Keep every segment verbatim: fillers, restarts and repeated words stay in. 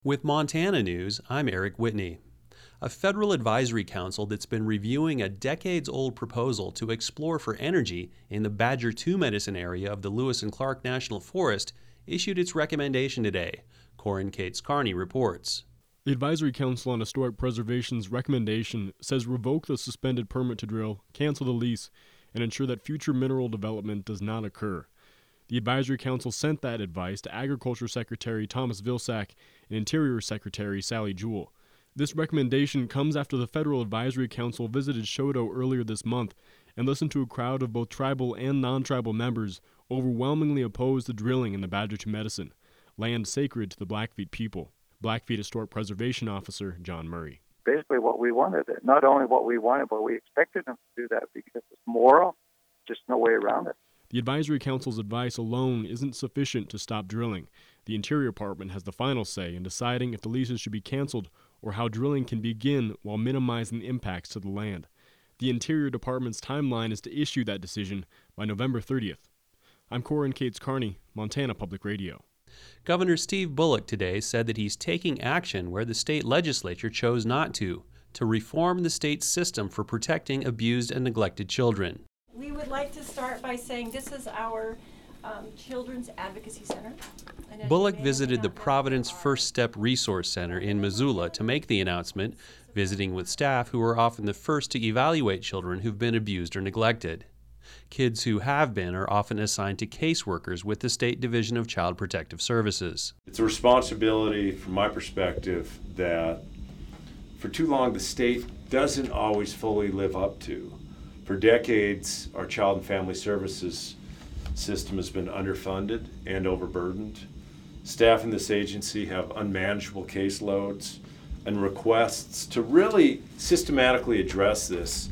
With Montana News, I'm Eric Whitney. A federal advisory council that's been reviewing a decades-old proposal to explore for energy in the Badger two Medicine area of the Lewis and Clark National Forest issued its recommendation today. Corin Cates Carney reports. The Advisory Council on Historic Preservation's recommendation says revoke the suspended permit to drill, cancel the lease, and ensure that future mineral development does not occur. The Advisory Council sent that advice to Agriculture Secretary Thomas Vilsack and Interior Secretary Sally Jewell. This recommendation comes after the Federal Advisory Council visited Choteau earlier this month and listened to a crowd of both tribal and non-tribal members overwhelmingly opposed the drilling in the Badger two Medicine, land sacred to the Blackfeet people. Blackfeet Historic Preservation Officer John Murray. Basically what we wanted, not only what we wanted, but we expected them to do that because it's moral, just no way around it. The Advisory Council's advice alone isn't sufficient to stop drilling. The Interior Department has the final say in deciding if the leases should be canceled or how drilling can begin while minimizing the impacts to the land. The Interior Department's timeline is to issue that decision by November thirtieth. I'm Corin Cates Carney, Montana Public Radio. Governor Steve Bullock today said that he's taking action where the state legislature chose not to, to reform the state's system for protecting abused and neglected children. We would like to start by saying this is our um, Children's Advocacy Center. Bullock visited the Providence First Step Resource Center in Missoula to make the announcement, visiting with staff who are often the first to evaluate children who've been abused or neglected. Kids who have been are often assigned to caseworkers with the State Division of Child Protective Services. It's a responsibility, from my perspective, that for too long the state doesn't always fully live up to. For decades, our Child and Family Services system has been underfunded and overburdened. Staff in this agency have unmanageable caseloads, and requests to really systematically address this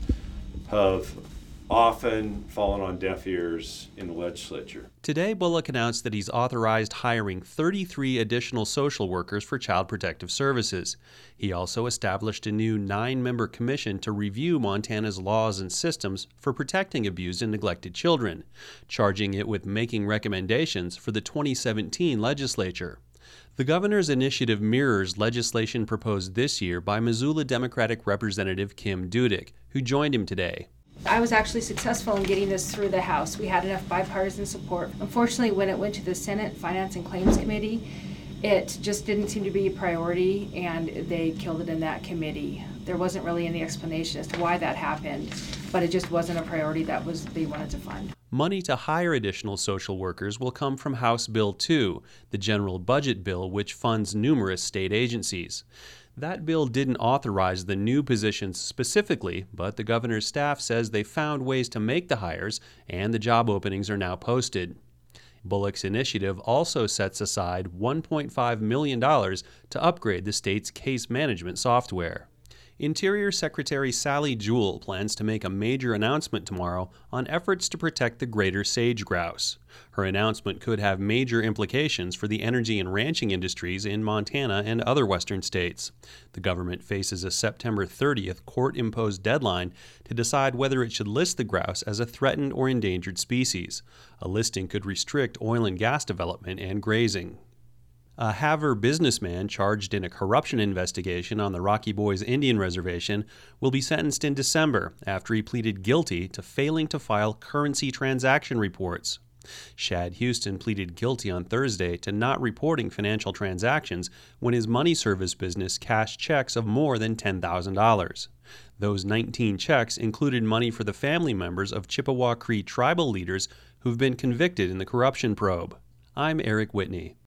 have often fallen on deaf ears in the legislature. Today, Bullock announced that he's authorized hiring thirty-three additional social workers for Child Protective Services. He also established a new nine-member commission to review Montana's laws and systems for protecting abused and neglected children, charging it with making recommendations for the twenty seventeen legislature. The governor's initiative mirrors legislation proposed this year by Missoula Democratic Representative Kim Dudick, who joined him today. I was actually successful in getting this through the House. We had enough bipartisan support. Unfortunately, when it went to the Senate Finance and Claims Committee, it just didn't seem to be a priority, and they killed it in that committee. There wasn't really any explanation as to why that happened, but it just wasn't a priority that was they wanted to fund. Money to hire additional social workers will come from House Bill two, the general budget bill which funds numerous state agencies. That bill didn't authorize the new positions specifically, but the governor's staff says they found ways to make the hires, and the job openings are now posted. Bullock's initiative also sets aside one point five million dollars to upgrade the state's case management software. Interior Secretary Sally Jewell plans to make a major announcement tomorrow on efforts to protect the greater sage grouse. Her announcement could have major implications for the energy and ranching industries in Montana and other western states. The government faces a September thirtieth court-imposed deadline to decide whether it should list the grouse as a threatened or endangered species. A listing could restrict oil and gas development and grazing. A Havre businessman charged in a corruption investigation on the Rocky Boys Indian Reservation will be sentenced in December after he pleaded guilty to failing to file currency transaction reports. Shad Houston pleaded guilty on Thursday to not reporting financial transactions when his money service business cashed checks of more than ten thousand dollars. Those nineteen checks included money for the family members of Chippewa Cree tribal leaders who've been convicted in the corruption probe. I'm Eric Whitney.